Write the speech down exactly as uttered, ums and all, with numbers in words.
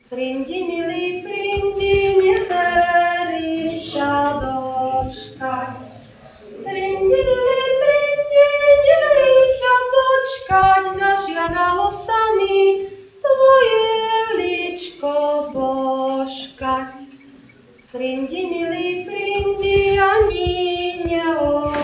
Prindi, milý, prindi, neverí ťa dočkať. Prindi, milý, prindi, neverí ťa dočkať, zažiadalo sa mi tvoje ličko božkať. Prindi, milý, prindi, ani neočkaj.